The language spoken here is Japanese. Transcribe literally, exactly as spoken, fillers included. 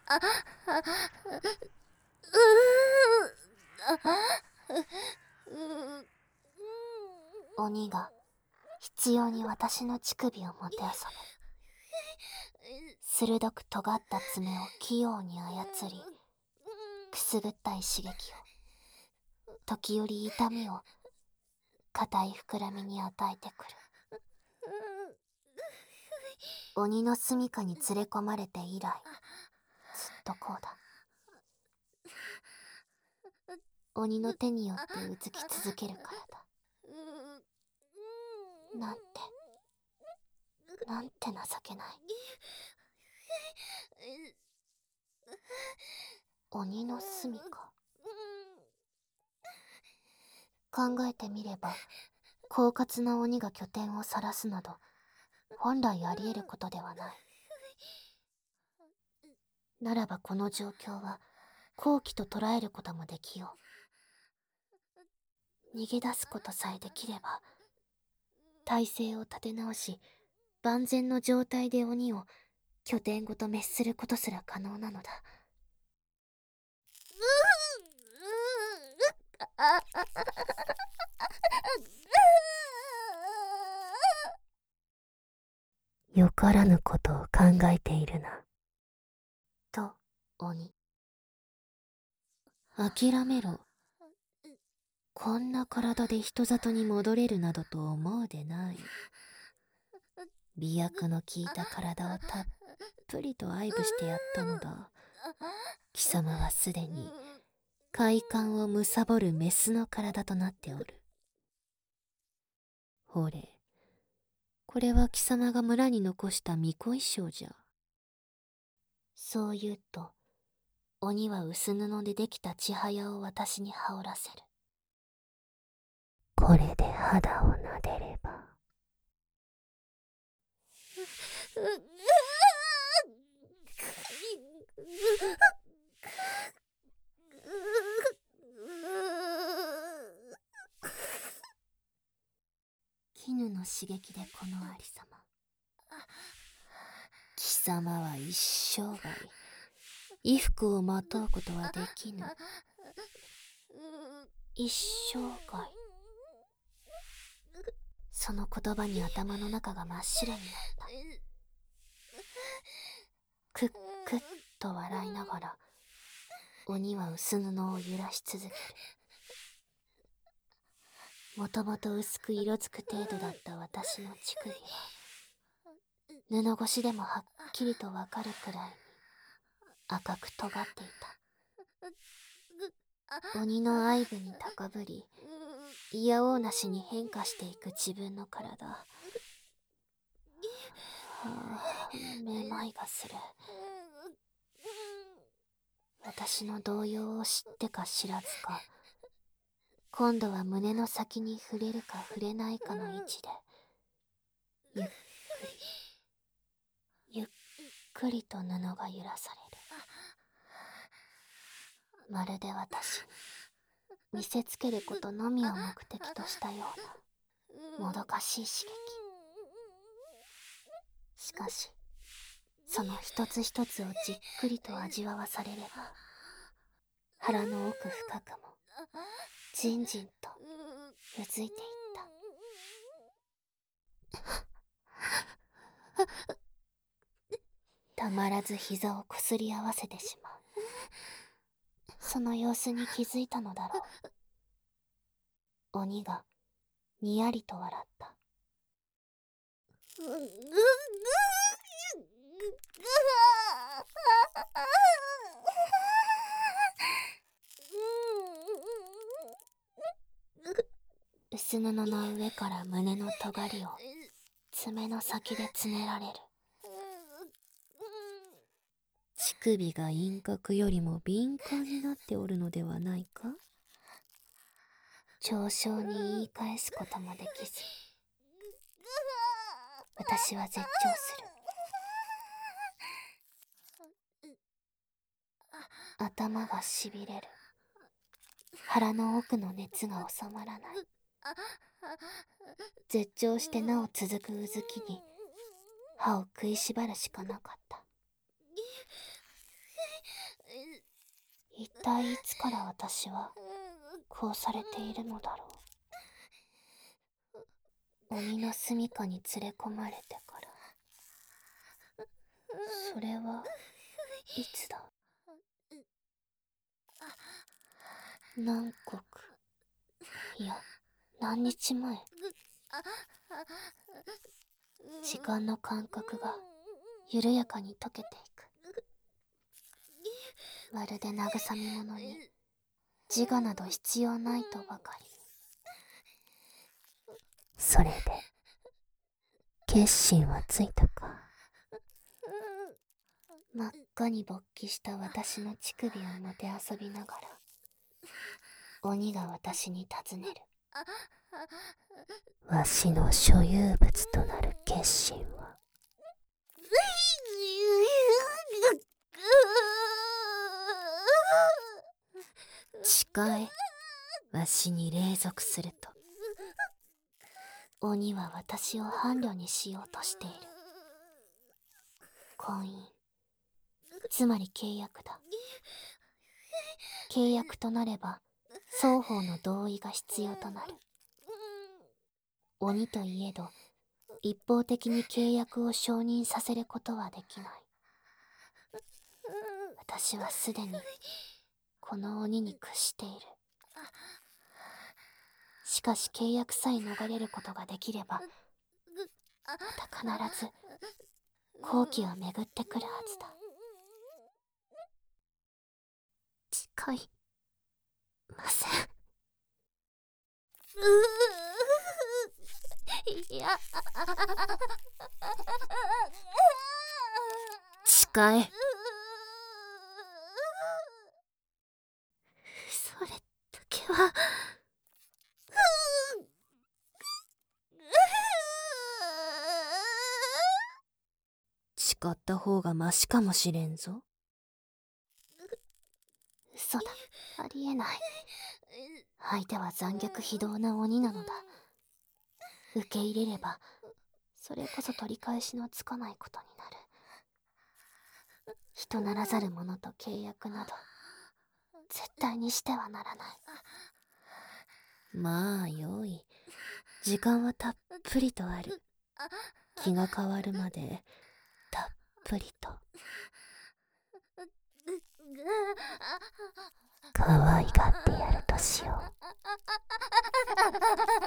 あ、あ、うう鬼が執拗に私の乳首をもてあそぶ。鋭く尖った爪を器用に操り、くすぐったい刺激を、時折痛みを硬い膨らみに与えてくる。鬼の住処に連れ込まれて以来、ずっとこうだ。鬼の手によってうずき続けるからだ。なんて、なんて情けない。鬼の住処。考えてみれば、狡猾な鬼が拠点を晒すなど、本来あり得ることではない。ならばこの状況は、好機と捉えることもできよう。逃げ出すことさえできれば、体勢を立て直し、万全の状態で鬼を拠点ごと滅することすら可能なのだ。よからぬことを考えているな。と、鬼。諦めろ。こんな体で人里に戻れるなどと思うでない。美薬の効いた体をたっぷりと愛撫してやったのだ。貴様はすでに快感を貪るメスの体となっておる。ほれ、これは貴様が村に残した巫女衣装じゃ。そう言うと、鬼は薄布でできた千早を私に羽織らせる。これで肌を撫でれば。絹の刺激でこのありさま。貴様は一生涯衣服をまとうことはできぬ。一生涯。その言葉に頭の中が真っ白になった。くっくっと笑いながら鬼は薄布を揺らし続ける。もともと薄く色づく程度だった私の乳首は布越しでもはっきりとわかるくらいに赤く尖っていた。鬼の愛撫に高ぶり、いやおうなしに変化していく自分の体。はあ、めまいがする。私の動揺を知ってか知らずか、今度は胸の先に触れるか触れないかの位置で、ゆっくり、ゆっくりと布が揺らされる。まるで私に見せつけることのみを目的としたようなもどかしい刺激。しかしその一つ一つをじっくりと味わわされれば、腹の奥深くもじんじんとうずいていった。たまらず膝をこすり合わせてしまう。その様子に気づいたのだろう。鬼がにやりと笑った。薄布の上から胸の尖りを爪の先でつねられる。乳首が輪郭よりも敏感になっておるのではないか。嘲笑に言い返すこともできず、私は絶頂する。頭がしびれる。腹の奥の熱が収まらない。絶頂してなお続くうずきに歯を食いしばるしかなかった。 一体いつから私はこうされているのだろう。鬼の住処に連れ込まれてから、それはいつだ。何国、いや何日前。時間の感覚が緩やかに溶けていく。まるで慰み者に自我など必要ないとばかり。それで決心はついたか。真っ赤に勃起した私の乳首をもてあそびながら鬼が私に尋ねる。わしの所有物となる決心は。誓え、わしに隷属すると。鬼は私を伴侶にしようとしている。婚姻、つまり契約だ。契約となれば双方の同意が必要となる。鬼といえど一方的に契約を承認させることはできない。私はすでにこの鬼に屈している。しかし契約さえ逃れることができればまた必ず好機は巡ってくるはずだ。誓いません。いや、誓え。それだけは。誓った方がマシかもしれんぞ。嘘だ、ありえない。相手は残虐非道な鬼なのだ。受け入れればそれこそ取り返しのつかないことになる。人ならざる者と契約など絶対にしてはならない。まあよい、時間はたっぷりとある。気が変わるまでたっぷりと。可愛がってやるとしよう。